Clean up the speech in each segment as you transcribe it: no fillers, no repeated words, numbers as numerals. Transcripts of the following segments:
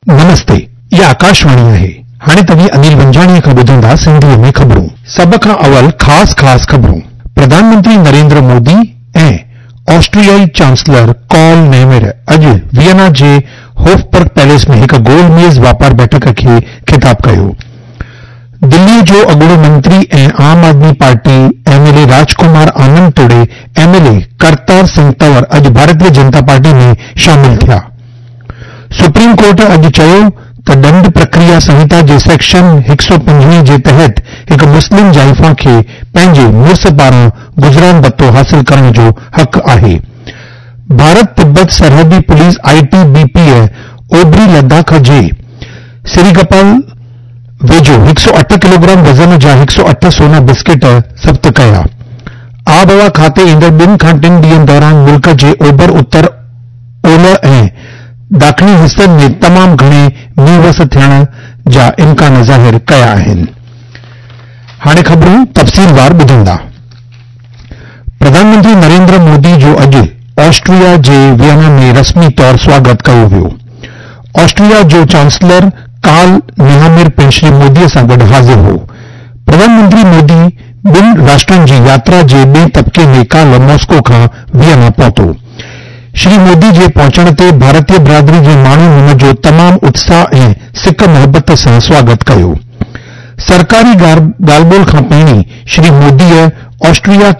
नमस्ते, ये आकाशवाणी आहे। हाणे तव्हीं अनिल वंजाणीअ खां ॿुधंदा सिंधीअ में ख़बरूं। सभ खां अवल ख़ास ख़बरूं। प्रधानमंत्री नरेंद्र मोदी ऐं ऑस्ट्रियाई चांसलर कार्ल नेहमर अॼु वियना जे होफबर्ग पैलेस में हिक गोल मेज़ वापार बैठक खे ख़िताब कयो। दिल्ली जो अॻूणो मंत्री ऐं आम आदमी पार्टी एमएलए राजकुमार आनंद तोड़े एमएलए करतार सिंह तंवर अॼु भारतीय जनता पार्टी में शामिल थिया। सुप्रीम कोर्ट अॼु चयो त दंड प्रक्रिया संहिता जे सेक्शन 125 जे तहत हिक मुस्लिम जाइफ़ा खे पंहिंजे मुड़ुस पारां गुज़रान भत्तो हासिल करण जो हक़ आहे। भारत तिब्बत सरहदी पुलिस आईटीबीपी ओभरी लद्दाख जे सिरीगपाल वेझो 108 किलोग्राम वज़न जा 108 सोना बिस्किट ज़ब्त कया। आबहवा खाते ईंदड़ 2 खां 3 ॾींहनि दौरान मुल्क जे ओभर उत्तर ओलह ऐं ॾखणी हिस्सनि में तमाम घणे मींहवस थियण जा इम्कान ज़ाहिर कया आहिनि। हाणे ख़बरूं तफ़सीलवार ॿुधंदा। प्रधानमंत्री नरेंद्र मोदी जो अॼु ऑस्ट्रिया जे वियना में रस्मी तौर स्वागत कयो वियो। ऑस्ट्रिया जो चांसलर कार्ल नेहमर पिण श्री मोदीअ सां गॾु हाज़िर हो। प्रधानमंत्री मोदी 2 राष्ट्रनि जी यात्रा जे ॿिएं तबके में काल्ह मॉस्को खां वियना पहुतो। श्री मोदी जे पहुचण ते भारतीय बिरादरी जे माण्हुनि हुन जो तमाम उत्साह ऐं सिक मोहबत सां स्वागत कयो। सरकारी ॻाल्हि ॿोल खां पहिरीं श्री मोदीअ ऑस्ट्रिया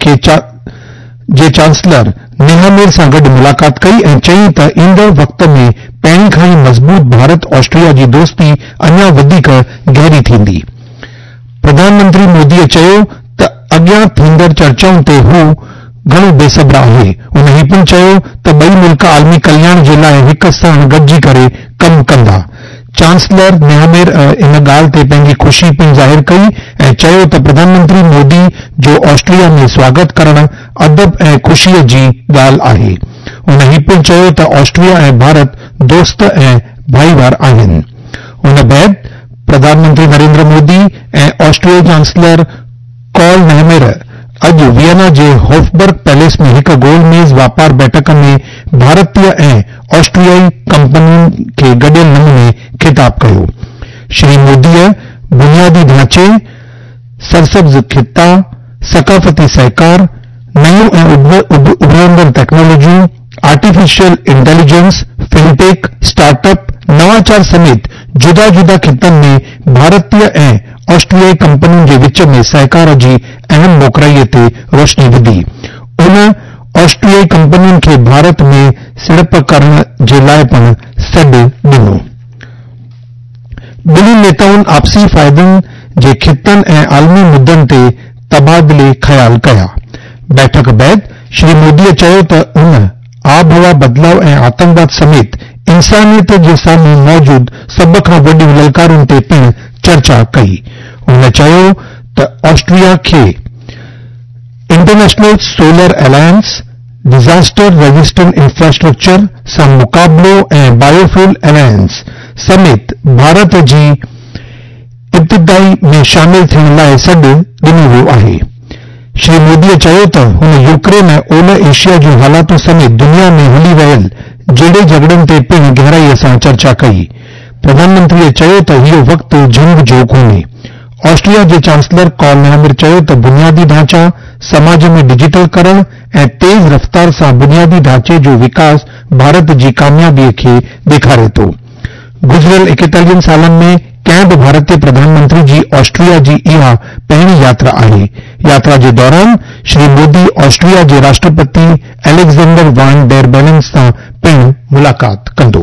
जे चांसलर नेहमर सां गॾु मुलाक़ात कई ऐं चयईं त ईंदड़ वक़्त में पहिरीं खां ई मज़बूत भारत ऑस्ट्रिया जी दोस्ती अञा वधीक गहरी थींदी। प्रधानमंत्री मोदीअ चयो त अॻियां थींदड़ चर्चाउनि ते हू घणो बेसब्र आहे। हुन हीउ पिणु चयो त ॿई मुल्क आलमी कल्याण जे लाइ हिक साण गॾिजी करे कमु कंदा। चांसलर नेहमर इन ॻाल्हि ते पंहिंजी ख़ुशी पिणु ज़ाहिर कई ऐं चयो त प्रधानमंत्री मोदी जो ऑस्ट्रिया में स्वागत करणु अदब ऐं ख़ुशीअ जी ॻाल्हि आहे। हुन हीउ पिणु चयो त ऑस्ट्रिया ऐं भारत दोस्त ऐं भाईवार आहिनि। हुन बैदि प्रधानमंत्री नरेंद्र मोदी ऐं ऑस्ट्रियाई चांसलर कार्ल नेहमर अॼु वियना जे होफबर्ग पैलेस में हिक गोल मेज़ वापार बैठक में भारतीय ऐं ऑस्ट्रियाई कंपनियुनि खे गॾियल नमूने ख़िताब कयो। श्री मोदीअ बुनियादी ढांचे, सरसब्ज़ ख़िता, सक़ाफ़ती सहकार, नयूं ऐं उभरंदड़ टेक्नोलॉजियूं, आर्टिफिशियल इंटेलिजेंस, फिनटेक, स्टार्टअप, नवाचार समेत जुदा जुदा ख़ितनि में भारतीय ऐं ऑस्ट्रियाई कंपनियुनि जे विच में सहकार जी अहम मोकराईअ ते रोशनी विधी। उन ऑस्ट्रियाई कंपनियुनि खे भारत में सीड़प करण जे लाइ पिणु सॾु ॾिनो। ॿिन्ही नेताउनि आपसी फ़ाइदनि जे ख़ितनि ऐं आलमी मुद्दनि ते तबादले ख़्याल कया। बैठक बैदि श्री मोदीअ चयो त उन आबहवा बदिलाव ऐं आतंकवाद समेत इंसानियत जे साम्हूं मौजूद सभ खां वॾियूं ललकारुनि ते पिणु चर्चा कई। हुन चयो त ऑस्ट्रिया खे international solar alliance, disaster resistant infrastructure सां मुक़ाबलो ऐं बायोफ्यूल अलायंस समेत भारत जी इब्तिदाई में शामिल थियण लाइ सॾु ॾिनो वियो आहे। श्री मोदीअ चयो त हुन यूक्रेन ऐं ओलह एशिया जूं हालातूं समेत दुनिया में हली रहियल जहिड़े झगड़नि ते पिणु गहराईअ सां चर्चा कई। प्रधानमंत्रीअ चयो त इहो वक़्तु जंग जो कोन्हे। ऑस्ट्रिया जे चांसलर कार्ल नेहमर चयो त बुनियादी ढांचा, समाज में डिजिटलकरण ऐं तेज़ रफ़्तार सां बुनियादी ढांचे जो विकास भारत जी कामयाबीअ खे ॾेखारे थो। गुज़िरियल 41 सालनि में कंहिं बि भारतीय प्रधानमंत्री जी ऑस्ट्रिया जी इहा पहिरीं यात्रा आहे। यात्रा जे दौरान श्री मोदी ऑस्ट्रिया जे राष्ट्रपति एलेक्जेंडर वान डेर बेलन सां पिणु मुलाक़ात कंदो।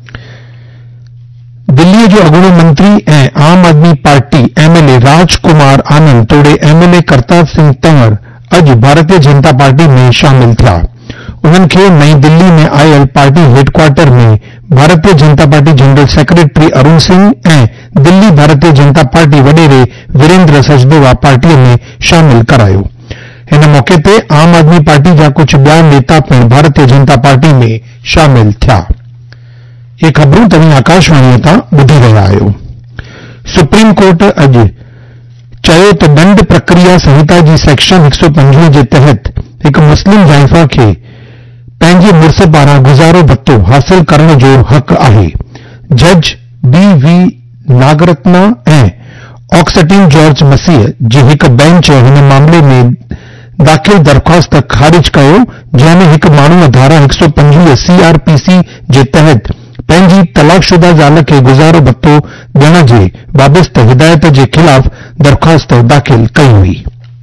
दिल्लीअ जो अॻूणो मंत्री ऐं आम आदमी पार्टी एमएलए राजकुमार आनंद तोड़े एमएलए करतार सिंह तंवर अॼु भारतीय जनता पार्टी में शामिल थिया। उन्हनि खे नई दिल्ली में आयल पार्टी हेडक्वार्टर में Bharatiya Janata party general secretary Arun Singh ऐं दिल्ली भारतीय जनता पार्टी वॾेरे वीरेंद्र सचदेवा पार्टीअ में शामिल करायो। हिन मौक़े ते आम आदमी पार्टी जा कुझु ॿिया नेता पिणु भारतीय जनता पार्टी में शामिल थिया। ये ख़बरूं तव्हीं आकाशवाणीअ तां ॿुधी रहिया आहियो। सुप्रीम कोर्ट अॼु चयो त दंड प्रक्रिया संहिता जी सेक्शन 125 जे तहत हिक मुस्लिम जाइफ़ा खे पंहिंजे मुड़ुस पारां गुज़ारो भत्तो हासिल करण जो हक़ आहे। जज BV नागरत्ना ऐं ऑक्सटीन जॉर्ज मसीह जी हिक बेंच हिन मामले में दाख़िल दरख़्वास्त ख़ारिज कयो, जंहिं में हिक माण्हूअ धारा 125 CRPC जे तहत पंहिंजी तलाकशुदा ज़ाल खे गुज़ारो भत्तो ॾियण जे बाबति हिदायत जे ख़िलाफ़ दरख़्वास्त दाख़िल कई हुई।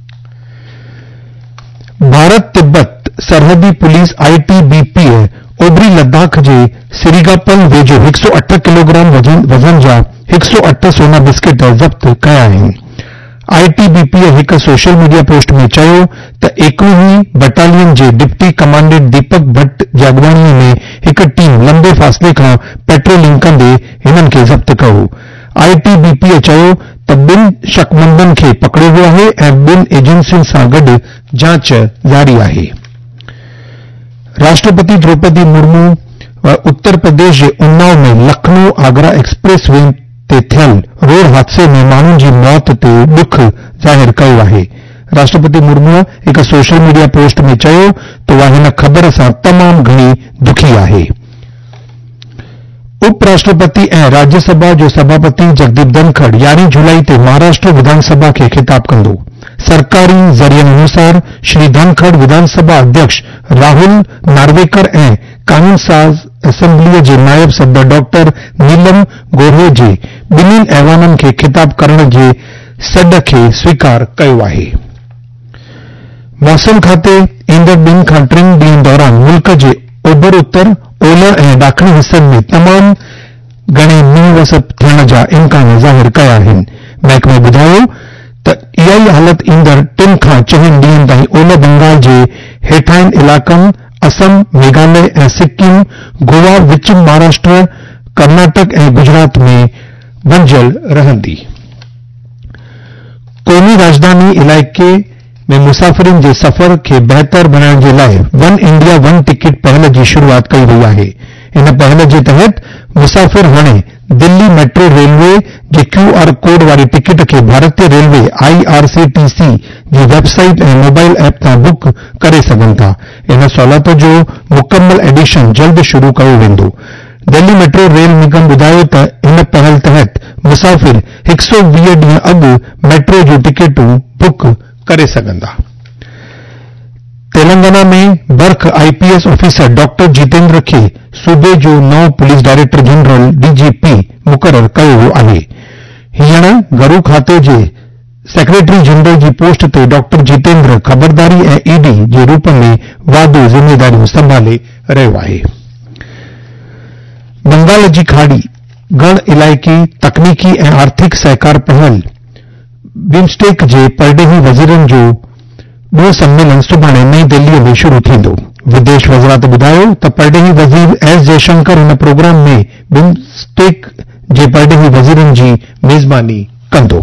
भारत तिब्बत सरहदी पुलिस ITBP ओभरी लद्दाख जे सिरीगापल वेझो 108 किलोग्राम वज़न जा 108 सोना बिस्किट ज़ब्त कया आहिनि। ITBP हिक सोशल मीडिया पोस्ट में चयो त 21वीं बटालियन जे डिप्टी कमांडेंट दीपक भट्ट जी अॻुवाणीअ में हिक टीम लंबे फ़ासिले खां पेट्रोलिंग कंदे हिननि खे ज़ब्त कयो। ITBP चयो त 2 शकमंदनि खे पकड़ियो वियो आहे ऐं 2 एजेंसियुनि सां गॾु जांच जारी आहे। राष्ट्रपति द्रौपदी मुर्मू उत्तर प्रदेश जे उन्नाव में लखनऊ आगरा एक्सप्रेस वे ते थियल रोड हादसे में माण्हुनि जी मौत ते दुख ज़ाहिर कयो आहे। राष्ट्रपति मुर्मू हिक सोशल मीडिया पोस्ट में चयो त उहा हिन ख़बर सां तमामु घणी दुखी आहे। उपराष्ट्रपति ऐं राज्यसभा जो सभापति जगदीप धनखड़ 11 जुलाई ते महाराष्ट्र विधानसभा खे ख़िताब कंदो। सरकारी ज़रियनि अनुसार श्री धनखड़ विधानसभा अध्यक्ष राहुल नार्वेकर ऐं कानून साज़ असेंबलीअ जे नायब सदर डॉक्टर नीलम गोरे जे ॿिन्हिनि ऐवाननि खे ख़िताब करण जे सॾ खे स्वीकार कयो आहे। मौसम खाते ईंदड़ 2 खां 3 ॾींहनि दौरान मुल्क जे ओभर उत्तर ओलह ऐं ॾाखणी हिसनि में तमामु घणे मींहुं वस थियण जा इम्कान ज़ाहिर कया आहिनि। महकमे ॿुधायो त इहा ई हालत ईंदड़ 3 खां 4 ॾींहनि ताईं ओलह बंगाल जे हेठाहिनि इलाक़नि असम, मेघालय ऐं सिक्किम, गोवा, विच महाराष्ट्र, कर्नाटक ऐं गुजरात में बंजल रहंदी। क़ौमी राजधानी इलाइक़े में मुसाफ़िरनि जे सफ़र खे बहितर बनाइण जे लाइ वन इंडिया वन टिकट पहल जी शुरूआत कई वई आहे। इन पहल जे तहत मुसाफ़िर हाणे दिल्ली मेट्रो रेलवे जे QR कोड वारी टिकट खे भारतीय रेलवे IRCTC जी वेबसाइट ऐं मोबाइल ऐप तां बुक करे सघनि था। इन सहूलियत जो मुकमल एडिशन जल्द शुरू कयो वेंदो। दिल्ली मेट्रो रेल निगम ॿुधायो त इन पहल तहत मुसाफ़िर 120 ॾींहं अॻु मेट्रो जूं टिकटूं बुक करे सघंदा। तेलंगाना में बर्ख IPS ऑफिसर डॉक्टर जितेंद्र खे सूबे जो नओं पुलिस डायरेक्टर जनरल DGP मुक़रर कयो वियो आहे। हींअर घरू खाते जे सेक्रेटरी जनरल जी पोस्ट ते डॉक्टर जितेंद्र ख़बरदारी ऐं ED जे रूप में वाधू ज़िम्मेदारियूं संभाले रहियो आहे। बंगाल जी खाड़ी गण इलाइक़ी तकनीकी ऐं आर्थिक सहकार पहल बिम्स्टेक जे परडेही वज़ीरनि जो ॿियो सम्मेलन सुभाणे नई दिल्लीअ में शुरू थींदो। विदेश वज़ारत ॿुधायो त परडेही वज़ीर S जयशंकर हिन प्रोग्राम में बिम्स्टेक जे परडेही वज़ीरनि जी मेज़बानी कंदो।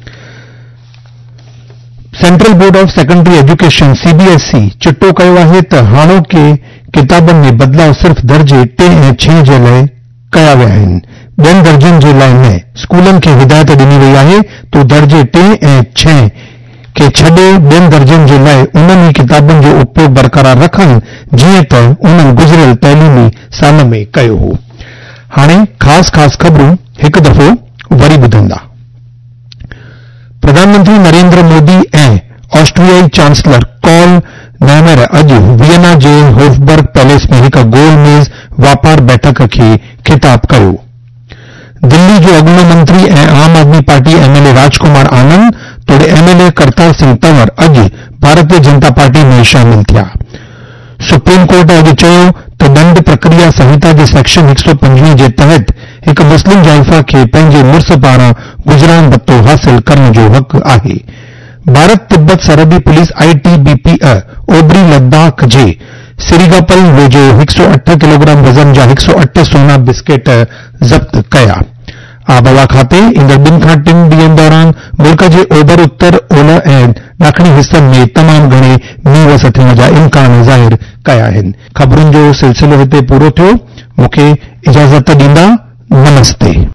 Central board of secondary education CBSE चिटो कयो आहे त हाणोके किताबनि में बदलाव सिर्फ़ दर्जे 3 ऐं 6 जे लाइ कया विया आहिनि। ॿियनि दर्जनि जे लाइ न। स्कूलनि खे हिदायत ॾिनी वई आहे त दर्जे 3 ऐं 6 खे छॾे ॿियनि दर्जनि जे लाइ उन्हनि ई किताबनि जो उपयोग बरक़रार रखनि जीअं त उन्हनि गुज़िरियल तइलीमी साल में कयो हो। हाणे ख़ासि ख़बरूं हिकु दफ़ो वरी ॿुधंदा। प्रधानमंत्री नरेंद्र मोदी ऐं ऑस्ट्रियाई चांसलर कॉल नेमर अॼु वियना जे होफबर्ग पैलेस में हिक गोल मेज़ वापार बैठक खे ख़िताब कयो। दिल्ली जो अॻूणो मंत्री ऐं आम आदमी पार्टी MLA राजकुमार आनंद तोड़े MLA करतार सिंह तंवर अॼु भारतीय जनता पार्टी में शामिल थिया। सुप्रीम कोर्ट अॼु चयो त दंड प्रक्रिया संहिता जे सेक्शन 125 जे तहत हिक मुस्लिम जाइफ़ा खे पंहिंजे मुड़ुस पारां गुज़रान भत्तो हासिल करण जो हक़ आहे। भारत तिब्बत सरहदी पुलिस ITBP ओभरी लद्दाख जे सिरीगापल वेझो 108 किलोग्राम वज़न जा 108 सोना बिस्किट ज़ब्त कया। आबहवा खाते ईंदड़ 2 खां 3 ॾींहनि दौरान मुल्क जे ओभर उत्तर ओलह ऐं ॾखणी हिसनि में तमामु घणे मींहुं वस थियण जा इम्कान ज़ाहिर कया आहिनि। ख़बरुनि जो सिलसिलो हिते पूरो थियो। मूंखे इजाज़त ॾींदा। नमस्ते।